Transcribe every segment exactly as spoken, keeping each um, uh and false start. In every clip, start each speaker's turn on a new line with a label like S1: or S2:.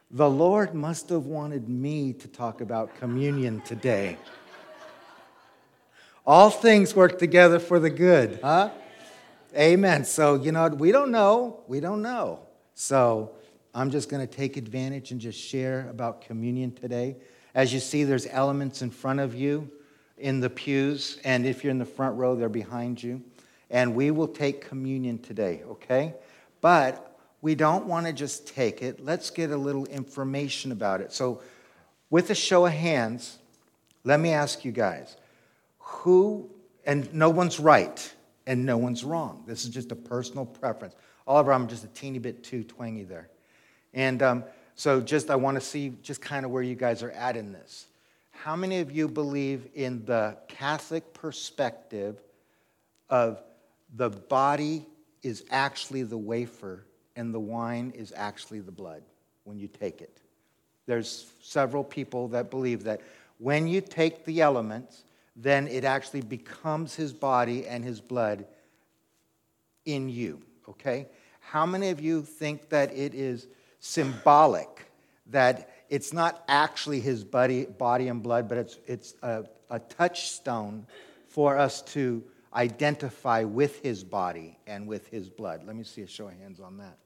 S1: The Lord must have wanted me to talk about communion today. All things work together for the good, huh? Amen. So, you know, we don't know. We don't know. So I'm just going to take advantage and just share about communion today. As you see, there's elements in front of you in the pews. And if you're in the front row, they're behind you. And we will take communion today, okay? But we don't want to just take it. Let's get a little information about it. So with a show of hands, let me ask you guys, who, and no one's right and no one's wrong. This is just a personal preference. Oliver, I'm just a teeny bit too twangy there. And um, so just I want to see just kind of where you guys are at in this. How many of you believe in the Catholic perspective of the body is actually the wafer and the wine is actually the blood when you take it? There's several people that believe that when you take the elements, then it actually becomes his body and his blood in you, okay? How many of you think that it is symbolic, that it's not actually his body, body and blood, but it's, it's a, a touchstone for us to identify with his body and with his blood? Let me see a show of hands on that.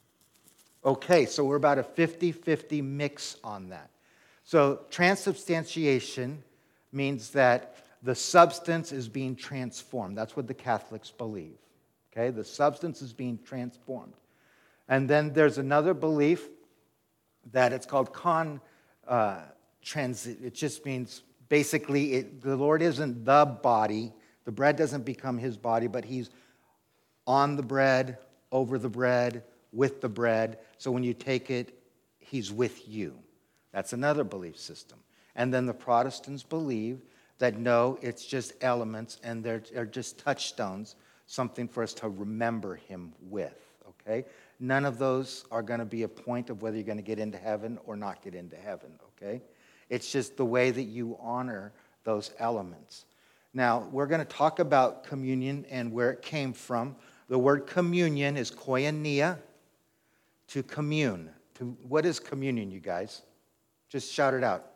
S1: Okay, so we're about a fifty-fifty mix on that. So transubstantiation means that the substance is being transformed. That's what the Catholics believe. Okay, the substance is being transformed. And then there's another belief that it's called con uh, transit. It just means basically it, the Lord isn't the body. The bread doesn't become his body, but he's on the bread, over the bread, with the bread. So when you take it, he's with you. That's another belief system. And then the Protestants believe that no, it's just elements and they're, they're just touchstones, something for us to remember him with, okay? None of those are going to be a point of whether you're going to get into heaven or not get into heaven, okay? It's just the way that you honor those elements. Now, we're going to talk about communion and where it came from. The word communion is koinonia, to commune. To, what is communion, you guys? Just shout it out.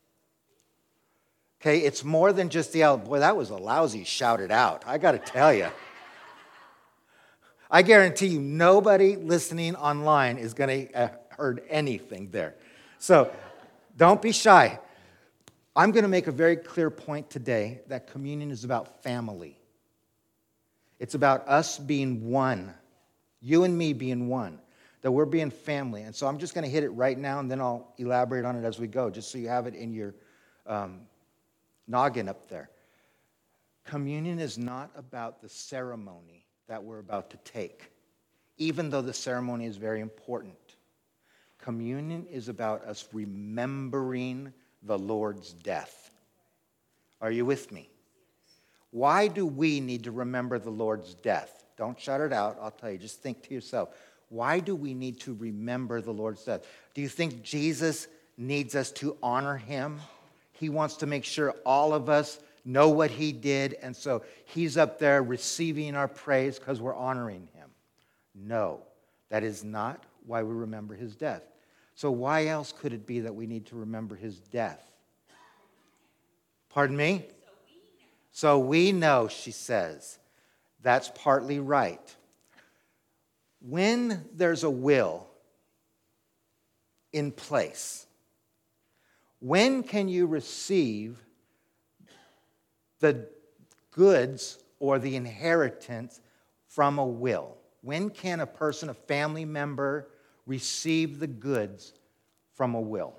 S1: Okay, it's more than just the element. Boy, that was a lousy shout it out. I got to tell you. I guarantee you nobody listening online is going to have heard anything there. So don't be shy. I'm going to make a very clear point today that communion is about family. It's about us being one, you and me being one, that we're being family. And so I'm just going to hit it right now, and then I'll elaborate on it as we go, just so you have it in your um, noggin up there. Communion is not about the ceremony that we're about to take, even though the ceremony is very important. Communion is about us remembering the Lord's death. Are you with me? Why do we need to remember the Lord's death? Don't shout it out. I'll tell you. Just think to yourself. Why do we need to remember the Lord's death? Do you think Jesus needs us to honor him? He wants to make sure all of us know what he did, and so he's up there receiving our praise because we're honoring him. No, that is not why we remember his death. So why else could it be that we need to remember his death? Pardon me? So we know, she says. That's partly right. When there's a will in place, when can you receive the goods or the inheritance from a will? When can a person, a family member, receive the goods from a will?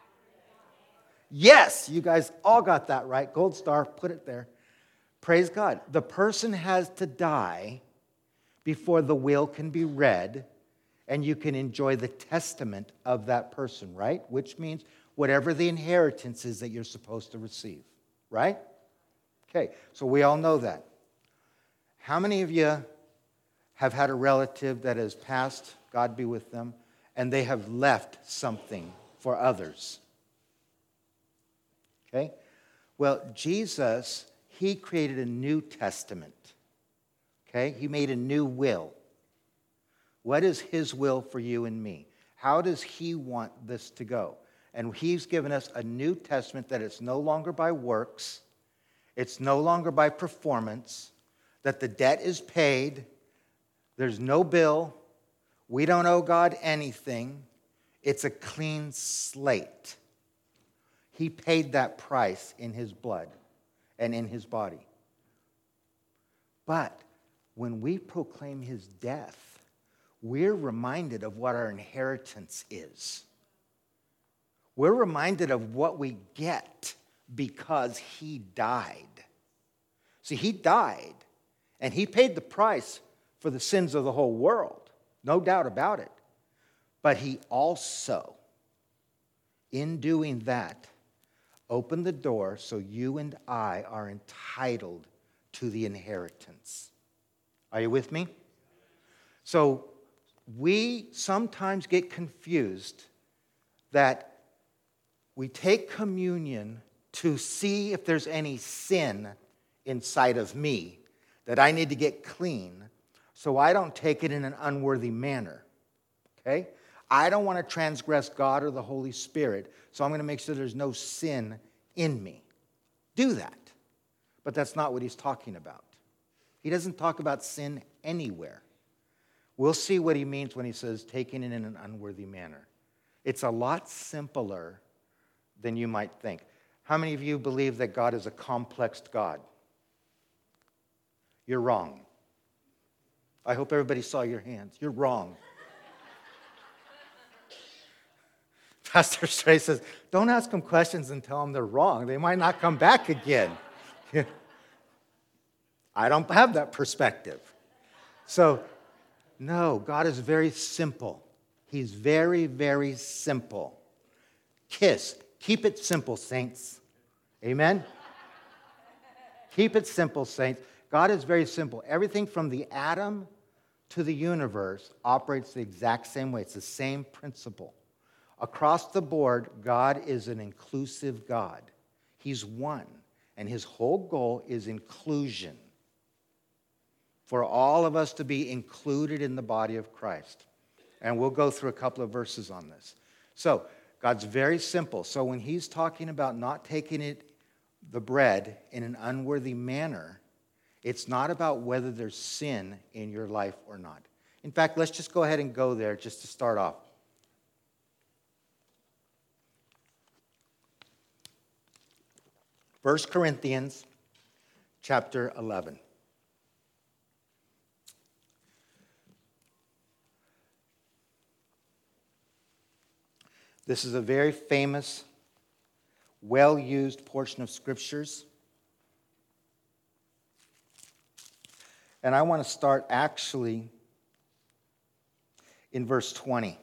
S1: Yes, you guys all got that right. Gold star, put it there. Praise God. The person has to die before the will can be read and you can enjoy the testament of that person, right? Which means whatever the inheritance is that you're supposed to receive, right? Okay, so we all know that. How many of you have had a relative that has passed, God be with them, and they have left something for others? Okay? Well, Jesus, he created a new testament. Okay? He made a new will. What is his will for you and me? How does he want this to go? And he's given us a New Testament that it's no longer by works, it's no longer by performance, that the debt is paid, there's no bill, we don't owe God anything. It's a clean slate. He paid that price in his blood and in his body. But when we proclaim his death, we're reminded of what our inheritance is. We're reminded of what we get because he died. See, he died, and he paid the price for the sins of the whole world. No doubt about it. But he also, in doing that, opened the door so you and I are entitled to the inheritance. Are you with me? So we sometimes get confused that we take communion to see if there's any sin inside of me that I need to get clean so I don't take it in an unworthy manner. Okay? I don't want to transgress God or the Holy Spirit, so I'm going to make sure there's no sin in me. Do that. But that's not what he's talking about. He doesn't talk about sin anywhere. We'll see what he means when he says taking it in an unworthy manner. It's a lot simpler than you might think. How many of you believe that God is a complex God? You're wrong. I hope everybody saw your hands. You're wrong. Pastor Stray says, don't ask them questions and tell them they're wrong. They might not come back again. I don't have that perspective. So, no, God is very simple. He's very, very simple. Kiss. Keep it simple, saints. Amen? Keep it simple, saints. God is very simple. Everything from the atom to the universe operates the exact same way. It's the same principle. Across the board, God is an inclusive God. He's one, and his whole goal is inclusion. For all of us to be included in the body of Christ. And we'll go through a couple of verses on this. So, God's very simple. So when he's talking about not taking it, the bread in an unworthy manner, it's not about whether there's sin in your life or not. In fact, let's just go ahead and go there just to start off. First Corinthians chapter eleven. This is a very famous, well-used portion of scriptures. And I want to start actually in verse twenty.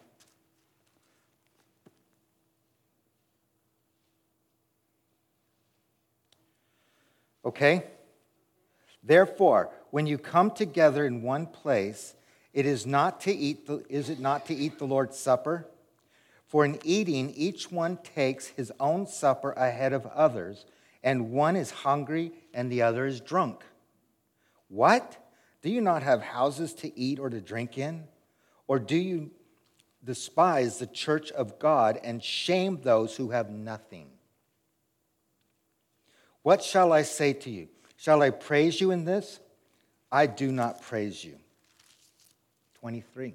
S1: Okay? Therefore, when you come together in one place, it is not to eat the, is it not to eat the Lord's Supper? For in eating, each one takes his own supper ahead of others, and one is hungry and the other is drunk. What? Do you not have houses to eat or to drink in? Or do you despise the church of God and shame those who have nothing? What shall I say to you? Shall I praise you in this? I do not praise you. twenty-three.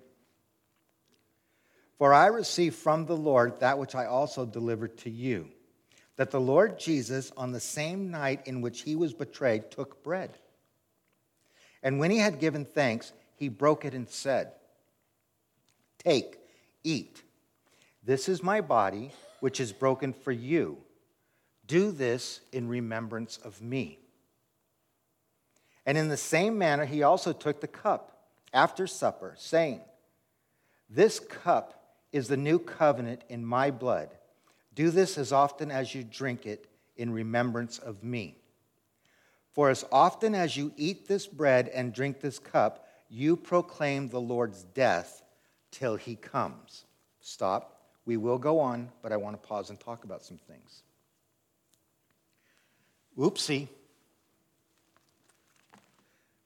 S1: For I received from the Lord that which I also delivered to you, that the Lord Jesus, on the same night in which he was betrayed, took bread. And when he had given thanks, he broke it and said, Take, eat. This is my body, which is broken for you. Do this in remembrance of me. And in the same manner, he also took the cup after supper, saying, This cup is the new covenant in my blood. Do this as often as you drink it in remembrance of me. For as often as you eat this bread and drink this cup, you proclaim the Lord's death till he comes. Stop. We will go on, but I want to pause and talk about some things. Oopsie.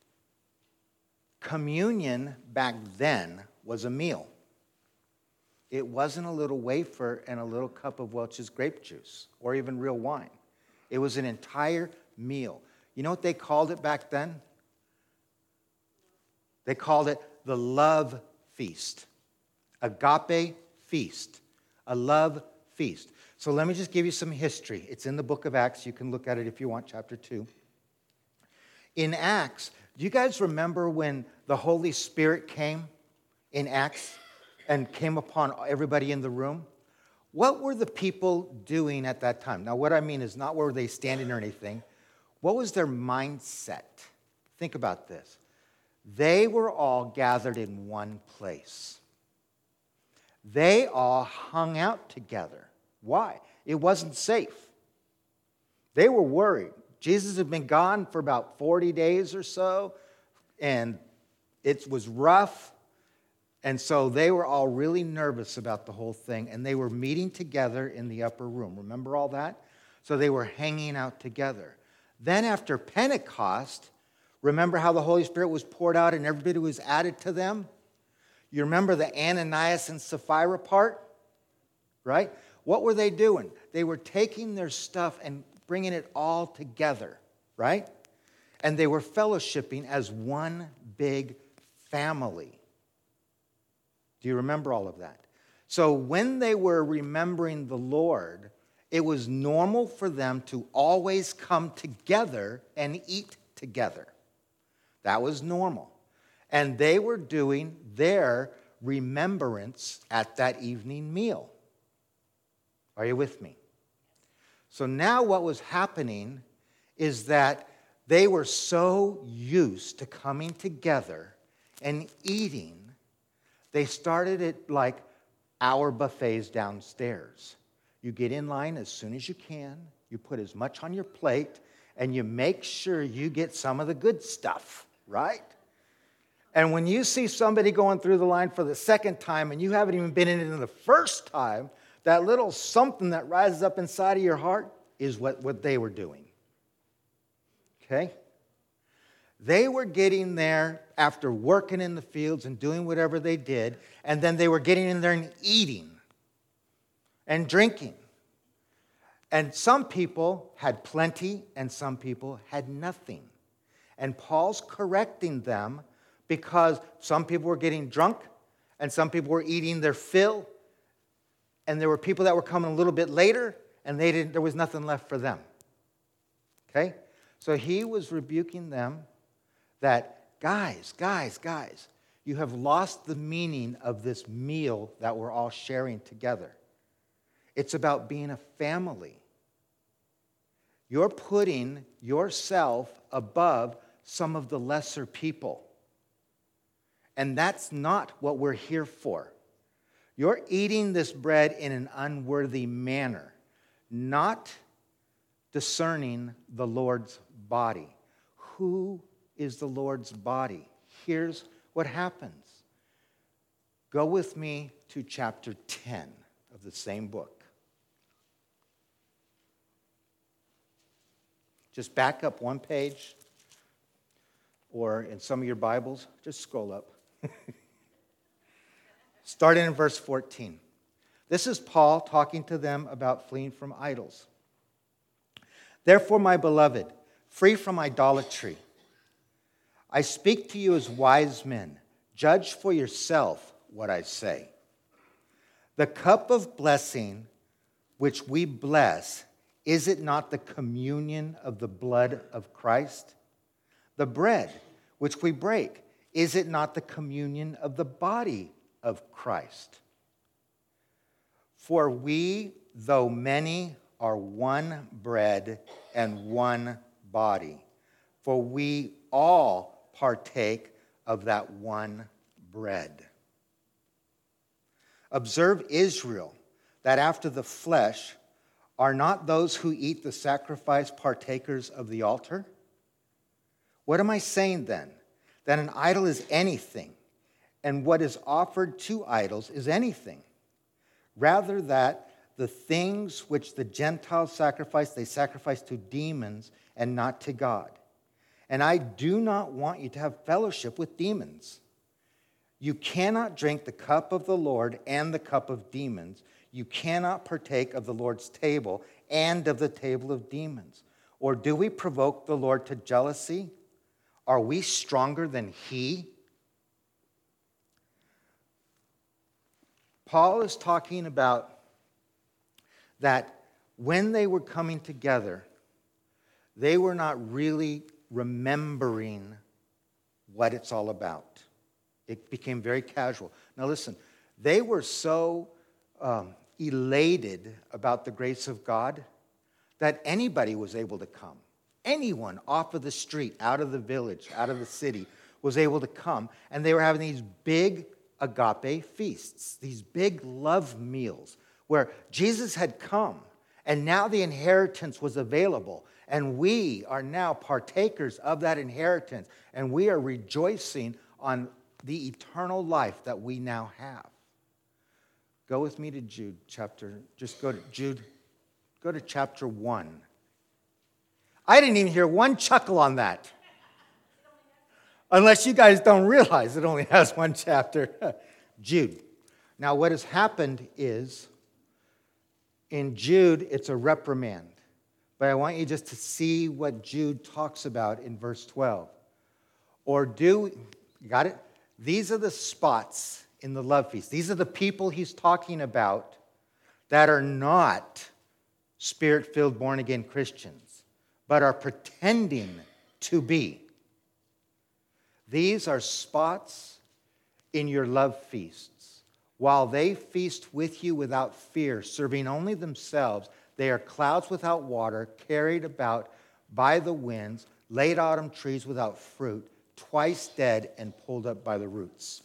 S1: Communion back then was a meal. It wasn't a little wafer and a little cup of Welch's grape juice or even real wine. It was an entire meal. You know what they called it back then? They called it the love feast. Agape feast. A love feast. So let me just give you some history. It's in the book of Acts. You can look at it if you want, chapter two. In Acts, do you guys remember when the Holy Spirit came in Acts and came upon everybody in the room? What were the people doing at that time? Now, what I mean is not where were they standing or anything. What was their mindset? Think about this. They were all gathered in one place. They all hung out together. Why? It wasn't safe. They were worried. Jesus had been gone for about forty days or so, and it was rough. And so they were all really nervous about the whole thing, and they were meeting together in the upper room. Remember all that? So they were hanging out together. Then after Pentecost, remember how the Holy Spirit was poured out and everybody was added to them? You remember the Ananias and Sapphira part? Right? What were they doing? They were taking their stuff and bringing it all together, right? And they were fellowshipping as one big family. Do you remember all of that? So when they were remembering the Lord, it was normal for them to always come together and eat together. That was normal. And they were doing their remembrance at that evening meal. Are you with me? So now what was happening is that they were so used to coming together and eating, they started it like our buffets downstairs. You get in line as soon as you can, you put as much on your plate, and you make sure you get some of the good stuff, right? And when you see somebody going through the line for the second time and you haven't even been in it the first time, that little something that rises up inside of your heart is what, what they were doing. Okay? They were getting there after working in the fields and doing whatever they did, and then they were getting in there and eating and drinking. And some people had plenty and some people had nothing. And Paul's correcting them because some people were getting drunk and some people were eating their fill. And there were people that were coming a little bit later, and they didn't. There was nothing left for them. Okay? So he was rebuking them that, guys, guys, guys, you have lost the meaning of this meal that we're all sharing together. It's about being a family. You're putting yourself above some of the lesser people. And that's not what we're here for. You're eating this bread in an unworthy manner, not discerning the Lord's body. Who is the Lord's body? Here's what happens. Go with me to chapter ten of the same book. Just back up one page, or in some of your Bibles, just scroll up. Starting in verse fourteen. This is Paul talking to them about fleeing from idols. Therefore, my beloved, free from idolatry, I speak to you as wise men. Judge for yourself what I say. The cup of blessing which we bless, is it not the communion of the blood of Christ? The bread which we break, is it not the communion of the body of Christ? For we, though many, are one bread and one body. For we all partake of that one bread. Observe Israel, that after the flesh, are not those who eat the sacrifice partakers of the altar? What am I saying then? That an idol is anything, and what is offered to idols is anything. Rather that the things which the Gentiles sacrifice, they sacrifice to demons and not to God. And I do not want you to have fellowship with demons. You cannot drink the cup of the Lord and the cup of demons. You cannot partake of the Lord's table and of the table of demons. Or do we provoke the Lord to jealousy? Are we stronger than he? Paul is talking about that when they were coming together, they were not really remembering what it's all about. It became very casual. Now listen, they were so um, elated about the grace of God that anybody was able to come. Anyone off of the street, out of the village, out of the city, was able to come. And they were having these big agape feasts, these big love meals, where Jesus had come, and now the inheritance was available. And we are now partakers of that inheritance, and we are rejoicing on the eternal life that we now have. Go with me to Jude chapter, just go to Jude, go to chapter one. I didn't even hear one chuckle on that. Unless you guys don't realize it only has one chapter. Jude. Now what has happened is, in Jude, it's a reprimand. But I want you just to see what Jude talks about in verse twelve. Or do, you got it? These are the spots in the love feast. These are the people he's talking about that are not Spirit-filled, born-again Christians, but are pretending to be. These are spots in your love feasts. While they feast with you without fear, serving only themselves, they are clouds without water, carried about by the winds, late autumn trees without fruit, twice dead and pulled up by the roots.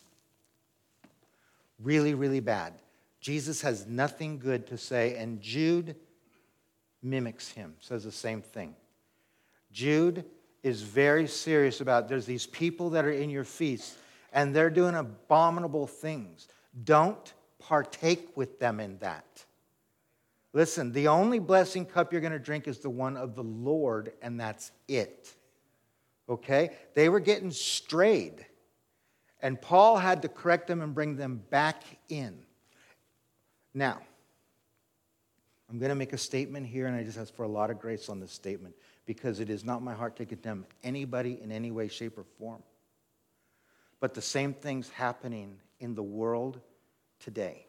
S1: Really, really bad. Jesus has nothing good to say, and Jude mimics him, says the same thing. Jude is very serious about, there's these people that are in your feast, and they're doing abominable things. Don't partake with them in that. Listen, the only blessing cup you're going to drink is the one of the Lord, and that's it. Okay? They were getting strayed. And Paul had to correct them and bring them back in. Now, I'm going to make a statement here, and I just ask for a lot of grace on this statement, because it is not my heart to condemn anybody in any way, shape, or form. But the same thing's happening in the world today.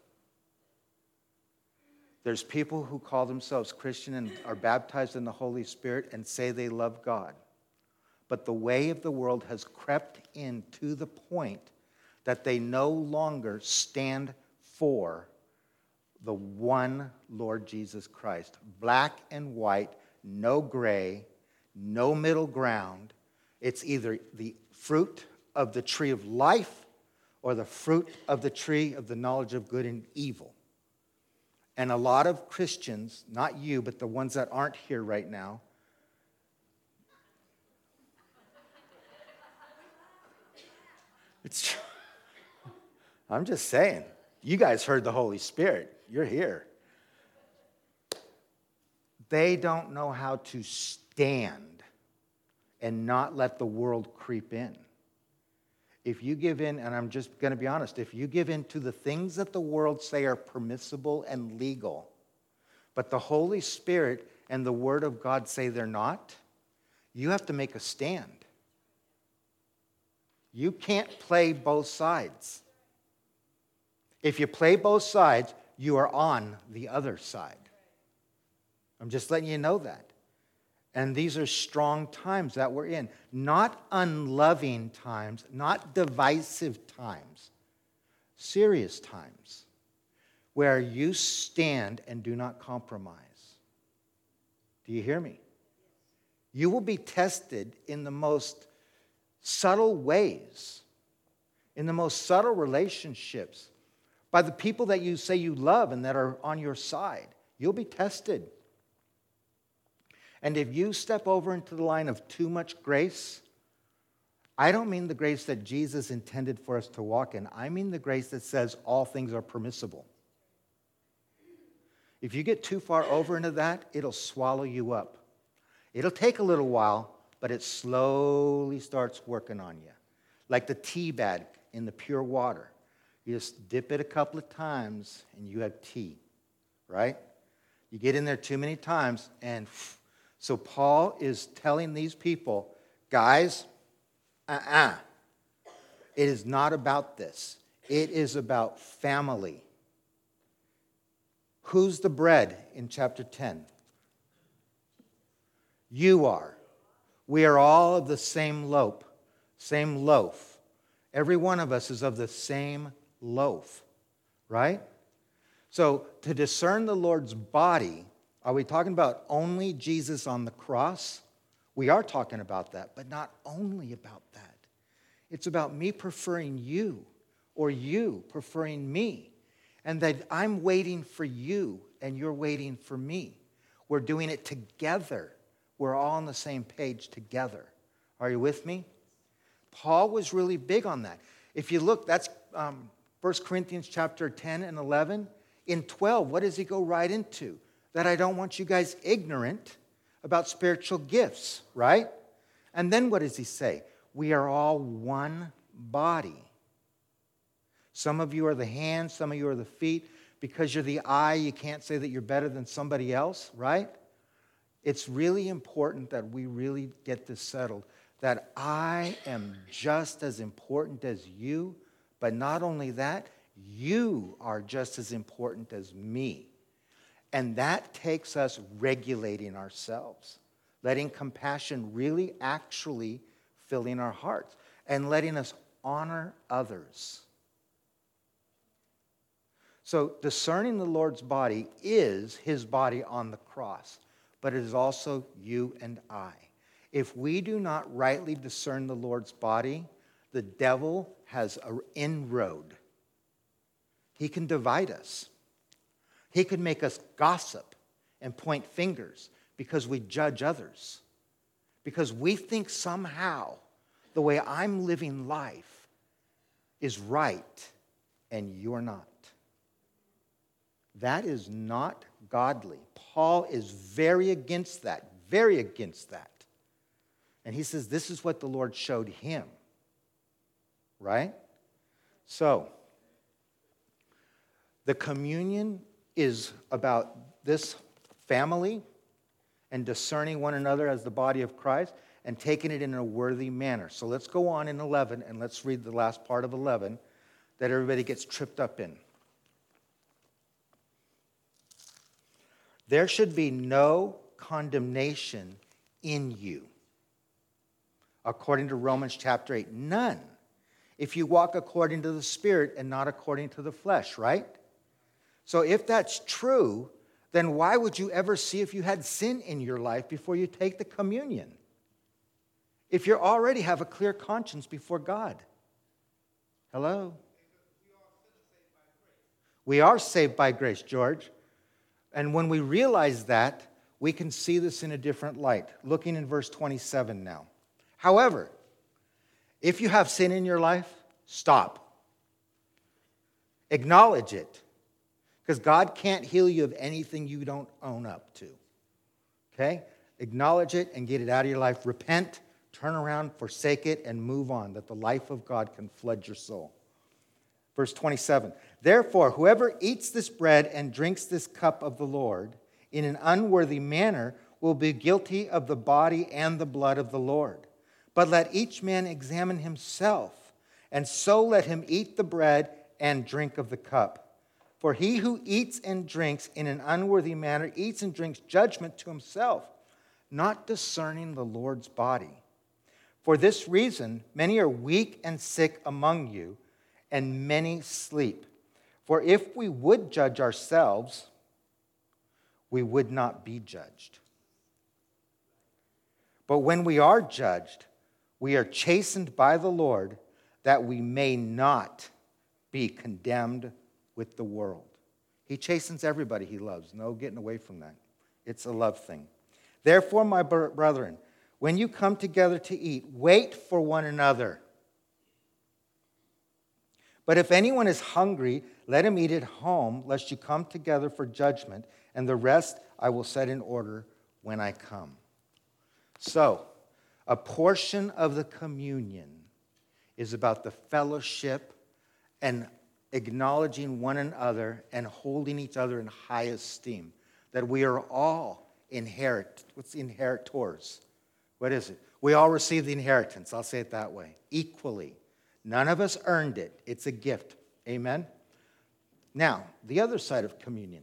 S1: There's people who call themselves Christian and are baptized in the Holy Spirit and say they love God. But the way of the world has crept in to the point that they no longer stand for the one Lord Jesus Christ. Black and white, no gray, no middle ground. It's either the fruit of the tree of life or the fruit of the tree of the knowledge of good and evil. And a lot of Christians, not you, but the ones that aren't here right now, it's, I'm just saying, you guys heard the Holy Spirit. You're here. They don't know how to stand and not let the world creep in. If you give in, and I'm just going to be honest, if you give in to the things that the world say are permissible and legal, but the Holy Spirit and the Word of God say they're not, you have to make a stand. You can't play both sides. If you play both sides, you are on the other side. I'm just letting you know that. And these are strong times that we're in. Not unloving times, not divisive times. Serious times where you stand and do not compromise. Do you hear me? You will be tested in the most subtle ways, in the most subtle relationships, by the people that you say you love and that are on your side. You'll be tested. And if you step over into the line of too much grace, I don't mean the grace that Jesus intended for us to walk in. I mean the grace that says all things are permissible. If you get too far over into that, it'll swallow you up. It'll take a little while, but it slowly starts working on you. Like the tea bag in the pure water. You just dip it a couple of times and you have tea, right? You get in there too many times, and so Paul is telling these people, guys, uh-uh. It is not about this. It is about family. Who's the bread in chapter ten? You are. We are all of the same loaf, same loaf. Every one of us is of the same loaf, right? So to discern the Lord's body, are we talking about only Jesus on the cross? We are talking about that, but not only about that. It's about me preferring you or you preferring me, and that I'm waiting for you and you're waiting for me. We're doing it together. We're all on the same page together. Are you with me? Paul was really big on that. If you look, that's um, First Corinthians chapter ten and eleven. In twelve, what does he go right into? That I don't want you guys ignorant about spiritual gifts, right? And then what does he say? We are all one body. Some of you are the hands, some of you are the feet. Because you're the eye, you can't say that you're better than somebody else, right? It's really important that we really get this settled, that I am just as important as you, but not only that, you are just as important as me. And that takes us regulating ourselves, letting compassion really actually fill in our hearts, and letting us honor others. So discerning the Lord's body is his body on the cross, but it is also you and I. If we do not rightly discern the Lord's body, the devil has an inroad. He can divide us. He could make us gossip and point fingers because we judge others. Because we think somehow the way I'm living life is right and you're not. That is not godly. Paul is very against that, very against that. And he says this is what the Lord showed him. Right? So, the communion is about this family and discerning one another as the body of Christ and taking it in a worthy manner. So let's go on in eleven and let's read the last part of eleven that everybody gets tripped up in. There should be no condemnation in you, according to Romans chapter eight. None. If you walk according to the Spirit and not according to the flesh, right? So if that's true, then why would you ever see if you had sin in your life before you take the communion? If you already have a clear conscience before God. Hello? We are saved by grace, George. And when we realize that, we can see this in a different light. Looking in verse twenty-seven now. However, if you have sin in your life, stop. Acknowledge it. Because God can't heal you of anything you don't own up to. Okay? Acknowledge it and get it out of your life. Repent, turn around, forsake it, and move on, that the life of God can flood your soul. Verse twenty-seven. Therefore, whoever eats this bread and drinks this cup of the Lord in an unworthy manner will be guilty of the body and the blood of the Lord. But let each man examine himself, and so let him eat the bread and drink of the cup. For he who eats and drinks in an unworthy manner eats and drinks judgment to himself, not discerning the Lord's body. For this reason, many are weak and sick among you, and many sleep. For if we would judge ourselves, we would not be judged. But when we are judged, we are chastened by the Lord, that we may not be condemned with the world. He chastens everybody he loves. No getting away from that. It's a love thing. Therefore, my brethren, when you come together to eat, wait for one another. But if anyone is hungry, let him eat at home, lest you come together for judgment, and the rest I will set in order when I come. So, a portion of the communion is about the fellowship and acknowledging one another and holding each other in high esteem. That we are all inherit. What's the inheritors? What is it? We all receive the inheritance. I'll say it that way. Equally. None of us earned it. It's a gift. Amen? Now, the other side of communion.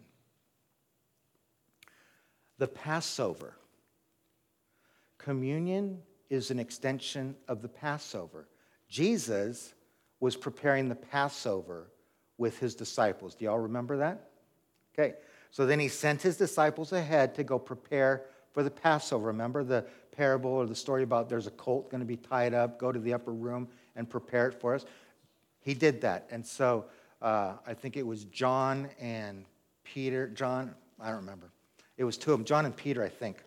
S1: The Passover. Communion is an extension of the Passover. Jesus was preparing the Passover with his disciples. Do y'all remember that? Okay. So then he sent his disciples ahead to go prepare for the Passover. Remember the parable or the story about there's a colt going to be tied up, go to the upper room and prepare it for us? He did that. And so uh, I think it was John and Peter. John, I don't remember. It was two of them, John and Peter, I think.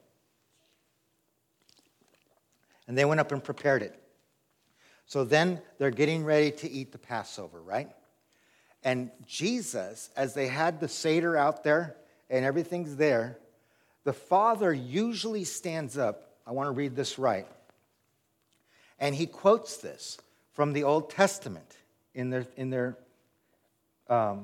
S1: And they went up and prepared it. So then they're getting ready to eat the Passover, right? And Jesus, as they had the Seder out there and everything's there, the Father usually stands up. I want to read this right. And he quotes this from the Old Testament in their, in their um,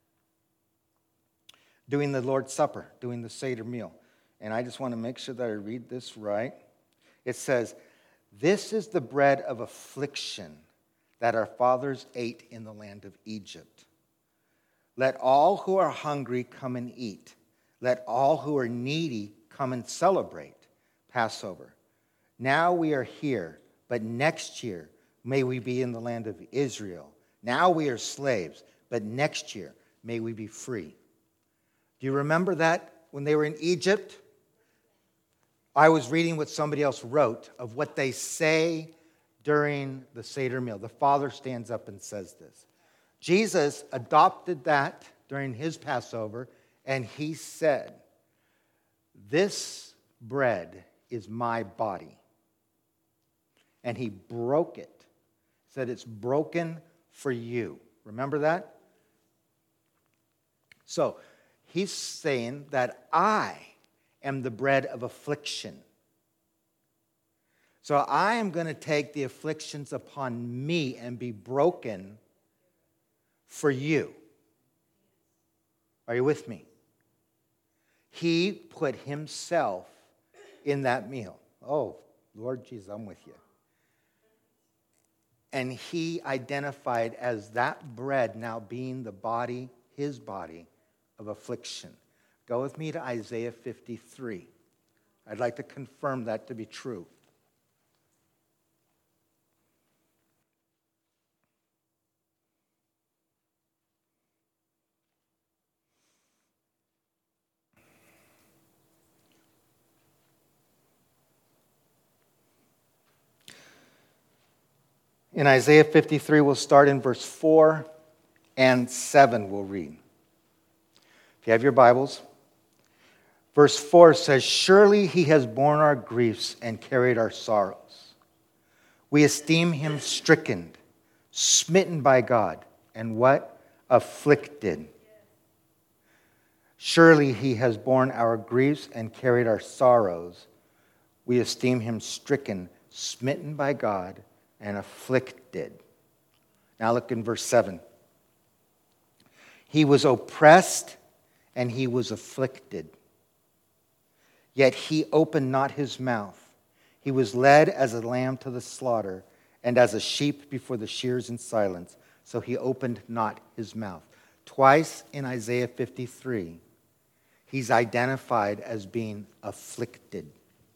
S1: doing the Lord's Supper, doing the Seder meal. And I just want to make sure that I read this right. It says, "This is the bread of affliction that our fathers ate in the land of Egypt. Let all who are hungry come and eat. Let all who are needy come and celebrate Passover. Now we are here, but next year may we be in the land of Israel. Now we are slaves, but next year may we be free." Do you remember that when they were in Egypt? I was reading what somebody else wrote of what they say during the Seder meal. The Father stands up and says this. Jesus adopted that during his Passover, and he said, "This bread is my body." And he broke it. Said it's broken for you. Remember that? So he's saying that I am the bread of affliction. So I am going to take the afflictions upon me and be broken for you. Are you with me? He put himself in that meal. Oh, Lord Jesus, I'm with you. And he identified as that bread now being the body, his body, of affliction. Go with me to Isaiah fifty-three. I'd like to confirm that to be true. In Isaiah fifty-three, we'll start in verse four and seven, we'll read. If you have your Bibles, verse four says, "Surely he has borne our griefs and carried our sorrows. We esteem him stricken, smitten by God, and what? Afflicted. Surely he has borne our griefs and carried our sorrows. We esteem him stricken, smitten by God, and afflicted." Now look in verse seven. "He was oppressed and he was afflicted, yet he opened not his mouth. He was led as a lamb to the slaughter, and as a sheep before the shears in silence, so he opened not his mouth." Twice in Isaiah fifty-three, he's identified as being afflicted.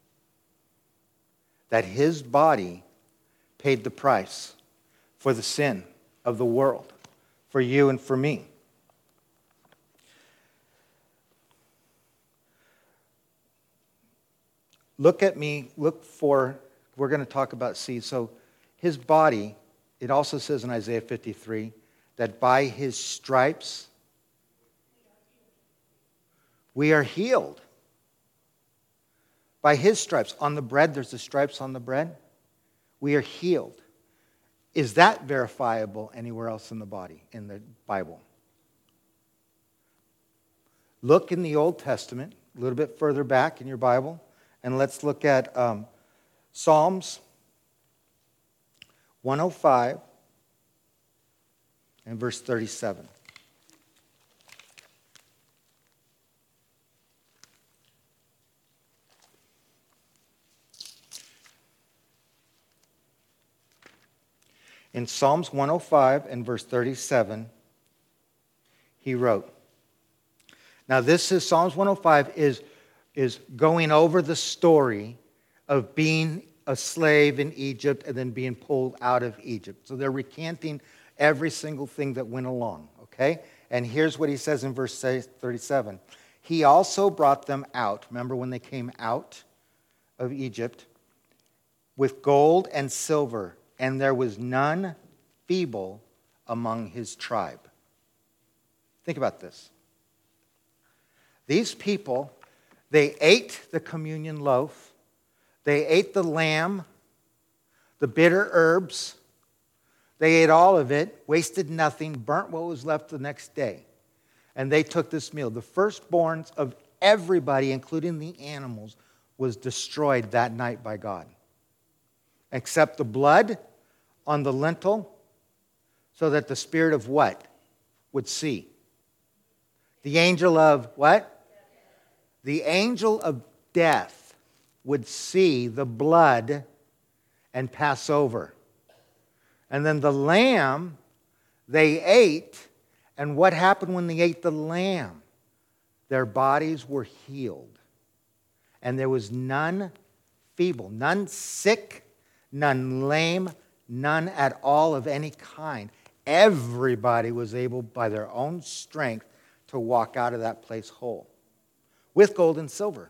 S1: That his body paid the price for the sin of the world, for you and for me. Look at me, look for, we're going to talk about seed. So his body, it also says in Isaiah fifty-three, that by his stripes we are healed. By his stripes. On the bread, there's the stripes on the bread. We are healed. Is that verifiable anywhere else in the body, in the Bible? Look in the Old Testament, a little bit further back in your Bible, and let's look at um, Psalms one oh five and verse thirty-seven. In Psalms one oh five and verse thirty-seven, he wrote, now this is, Psalms one oh five is, is going over the story of being a slave in Egypt and then being pulled out of Egypt. So they're recanting every single thing that went along, okay? And here's what he says in verse thirty-seven. He also brought them out, remember when they came out of Egypt, with gold and silver, and there was none feeble among his tribe. Think about this. These people, they ate the communion loaf, they ate the lamb, the bitter herbs, they ate all of it, wasted nothing, burnt what was left the next day. And they took this meal. The firstborns of everybody, including the animals, was destroyed that night by God. Except the blood on the lintel, so that the spirit of what? Would see. The angel of what? The angel of death would see the blood and pass over. And then the lamb, they ate, and what happened when they ate the lamb? Their bodies were healed. And there was none feeble, none sick, none lame, none at all of any kind. Everybody was able, by their own strength, to walk out of that place whole. With gold and silver.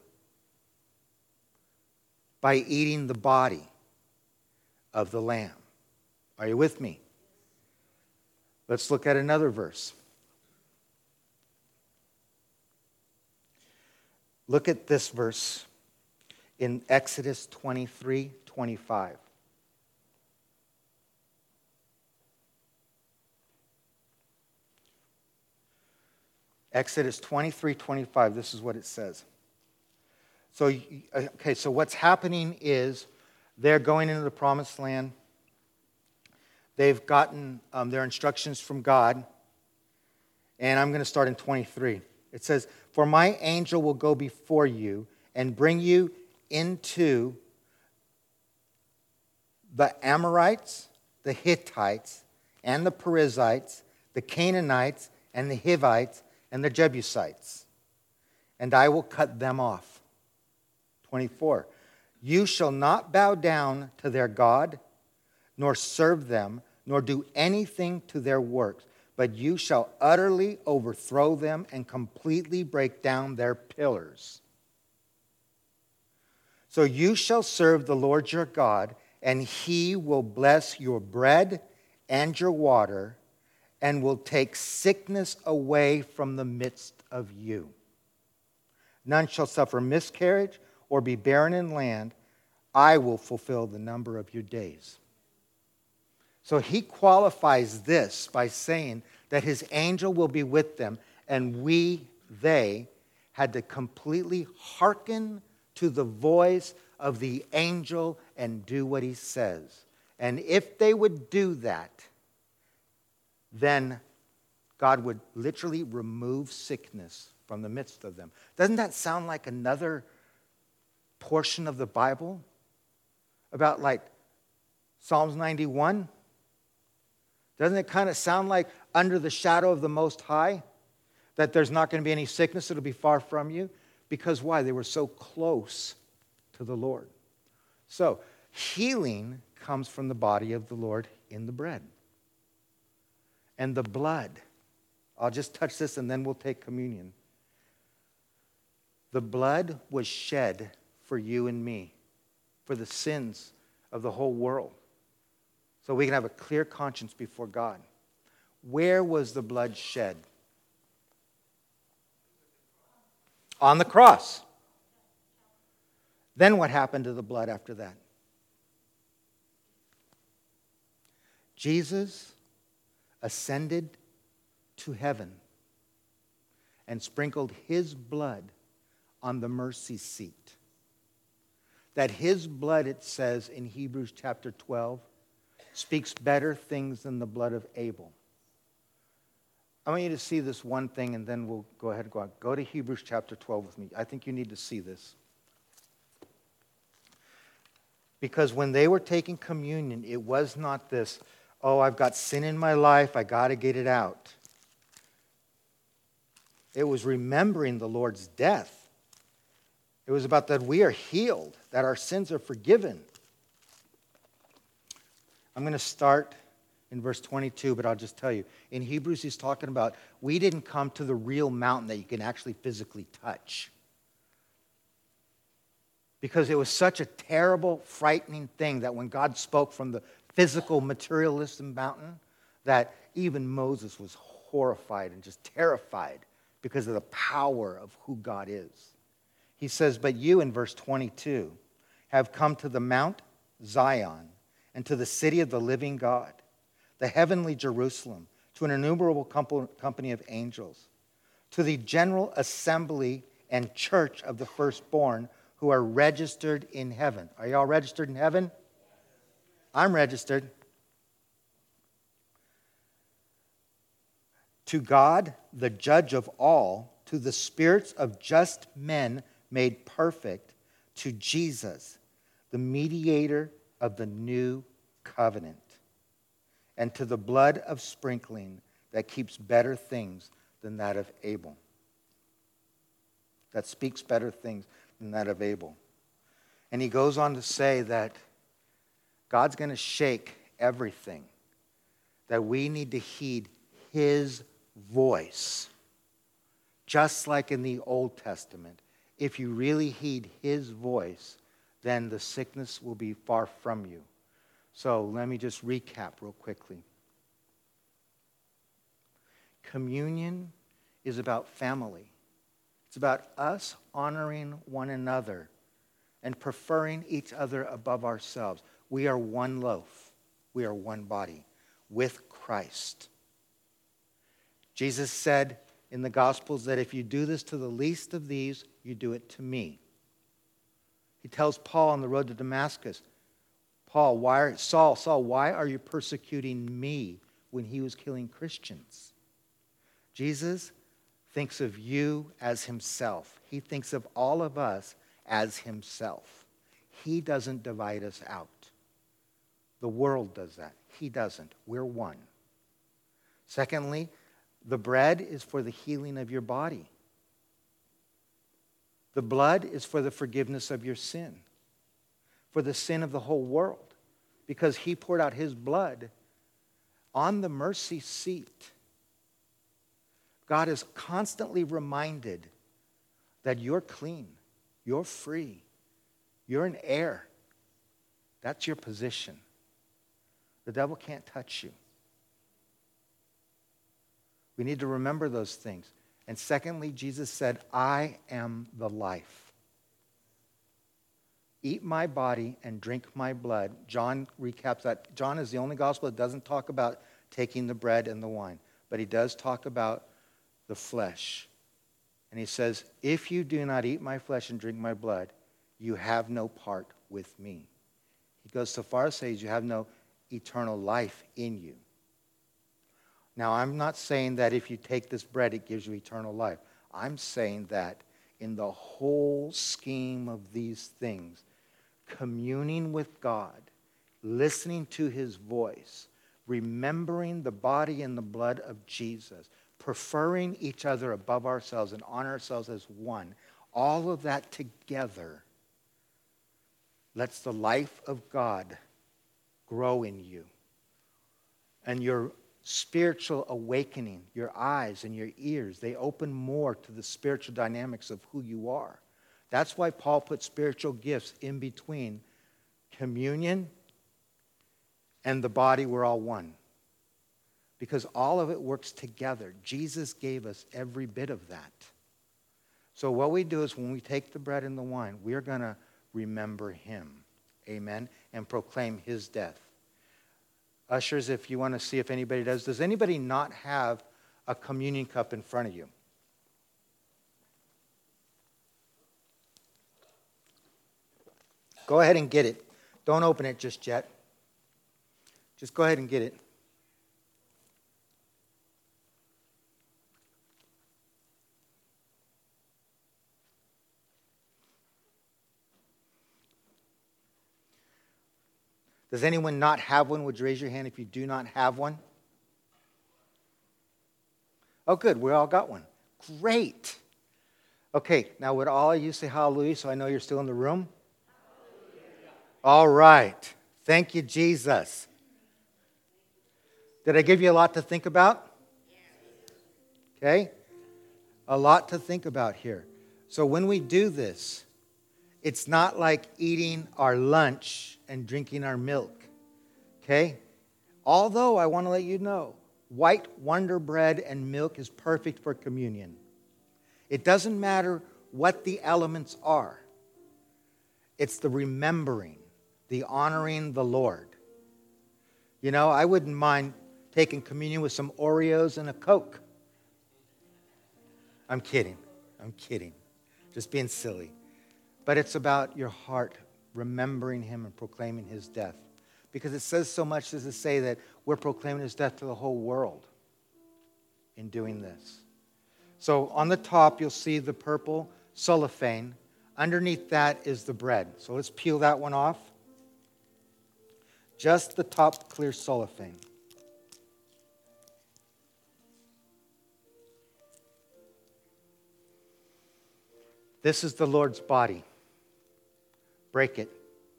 S1: By eating the body of the lamb. Are you with me? Let's look at another verse. Look at this verse in Exodus twenty-three twenty-five. Exodus twenty-three twenty-five, this is what it says. So, okay, so what's happening is they're going into the promised land. They've gotten um, their instructions from God. And I'm going to start in twenty-three. It says, for my angel will go before you and bring you into the Amorites, the Hittites, and the Perizzites, the Canaanites, and the Hivites, and the Jebusites, and I will cut them off. twenty-four. You shall not bow down to their God, nor serve them, nor do anything to their works, but you shall utterly overthrow them and completely break down their pillars. So you shall serve the Lord your God, and he will bless your bread and your water, and will take sickness away from the midst of you. None shall suffer miscarriage or be barren in land. I will fulfill the number of your days. So he qualifies this by saying that his angel will be with them, and we, they, had to completely hearken to the voice of the angel and do what he says. And if they would do that, then God would literally remove sickness from the midst of them. Doesn't that sound like another portion of the Bible? About like Psalms ninety-one? Doesn't it kind of sound like under the shadow of the Most High? That there's not going to be any sickness, it'll be far from you? Because why? They were so close to the Lord. So, healing comes from the body of the Lord in the bread. And the blood. I'll just touch this and then we'll take communion. The blood was shed for you and me, for the sins of the whole world, so we can have a clear conscience before God. Where was the blood shed? On the cross. Then what happened to the blood after that? Jesus ascended to heaven and sprinkled his blood on the mercy seat. That his blood, it says in Hebrews chapter twelve, speaks better things than the blood of Abel. I want you to see this one thing, and then we'll go ahead and go on. Go to Hebrews chapter twelve with me. I think you need to see this. Because when they were taking communion, it was not this, oh, I've got sin in my life, I got to get it out. It was remembering the Lord's death. It was about that we are healed, that our sins are forgiven. I'm going to start in verse twenty-two, but I'll just tell you. In Hebrews, he's talking about we didn't come to the real mountain that you can actually physically touch. Because it was such a terrible, frightening thing that when God spoke from the physical, materialistic mountain, that even Moses was horrified and just terrified because of the power of who God is. He says, but you, in verse twenty-two, have come to the Mount Zion and to the city of the living God, the heavenly Jerusalem, to an innumerable company of angels, to the general assembly and church of the firstborn who are registered in heaven. Are y'all registered in heaven? I'm registered. To God, the judge of all, to the spirits of just men made perfect, to Jesus, the mediator of the new covenant, and to the blood of sprinkling that keeps better things than that of Abel. That speaks better things than that of Abel. And he goes on to say that God's going to shake everything, that we need to heed his voice. Just like in the Old Testament, if you really heed his voice, then the sickness will be far from you. So let me just recap real quickly. Communion is about family. It's about us honoring one another and preferring each other above ourselves. We are one loaf. We are one body with Christ. Jesus said in the Gospels that if you do this to the least of these, you do it to me. He tells Paul on the road to Damascus, Paul, why are, Saul, Saul, why are you persecuting me when he was killing Christians? Jesus thinks of you as himself. He thinks of all of us as himself. He doesn't divide us out. The world does that. He doesn't. We're one. Secondly, the bread is for the healing of your body. The blood is for the forgiveness of your sin, for the sin of the whole world, because he poured out his blood on the mercy seat. God is constantly reminded that you're clean, you're free, you're an heir. That's your position. The devil can't touch you. We need to remember those things. And secondly, Jesus said, I am the life. Eat my body and drink my blood. John recaps that. John is the only gospel that doesn't talk about taking the bread and the wine, but he does talk about the flesh. And he says, if you do not eat my flesh and drink my blood, you have no part with me. He goes so far as says you have no eternal life in you. Now, I'm not saying that if you take this bread, it gives you eternal life. I'm saying that in the whole scheme of these things, communing with God, listening to his voice, remembering the body and the blood of Jesus, preferring each other above ourselves and honor ourselves as one, all of that together lets the life of God grow in you. And your spiritual awakening, your eyes and your ears, they open more to the spiritual dynamics of who you are. That's why Paul put spiritual gifts in between communion and the body. We're all one. Because all of it works together. Jesus gave us every bit of that. So what we do is when we take the bread and the wine, we're going to remember him. Amen. And proclaim his death. Ushers, if you want to see if anybody does, does anybody not have a communion cup in front of you? Go ahead and get it. Don't open it just yet. Just go ahead and get it. Does anyone not have one? Would you raise your hand if you do not have one? Oh, good. We all got one. Great. Okay, now would all of you say hallelujah so I know you're still in the room? All right. Thank you, Jesus. Did I give you a lot to think about? Okay. A lot to think about here. So when we do this, it's not like eating our lunch and drinking our milk. Okay? Although I want to let you know, white Wonder Bread and milk is perfect for communion. It doesn't matter what the elements are. It's the remembering, the honoring the Lord. You know, I wouldn't mind taking communion with some Oreos and a Coke. I'm kidding. I'm kidding. Just being silly. But it's about your heart remembering him and proclaiming his death. Because it says so much as to say that we're proclaiming his death to the whole world in doing this. So on the top, you'll see the purple cellophane. Underneath that is the bread. So let's peel that one off. Just the top clear cellophane. This is the Lord's body. Break it.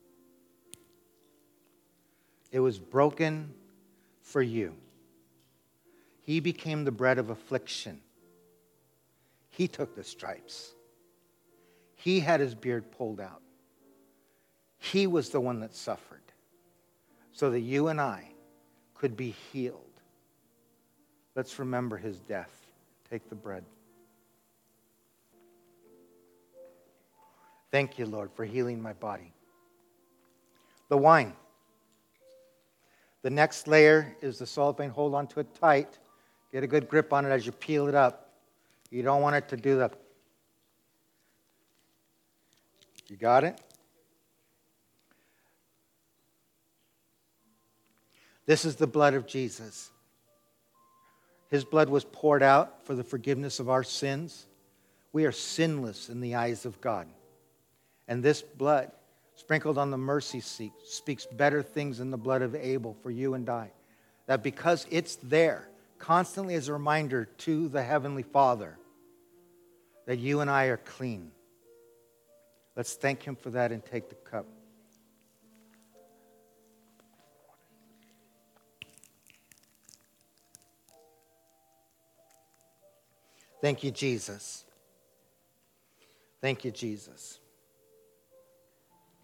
S1: It was broken for you. He became the bread of affliction. He took the stripes. He had his beard pulled out. He was the one that suffered so that you and I could be healed. Let's remember his death. Take the bread. Thank you, Lord, for healing my body. The wine. The next layer is the cellophane. Hold on to it tight. Get a good grip on it as you peel it up. You don't want it to do the... You got it? This is the blood of Jesus. His blood was poured out for the forgiveness of our sins. We are sinless in the eyes of God. And this blood, sprinkled on the mercy seat, speaks better things than the blood of Abel for you and I. That because it's there, constantly as a reminder to the Heavenly Father, that you and I are clean. Let's thank him for that and take the cup. Thank you, Jesus. Thank you, Jesus.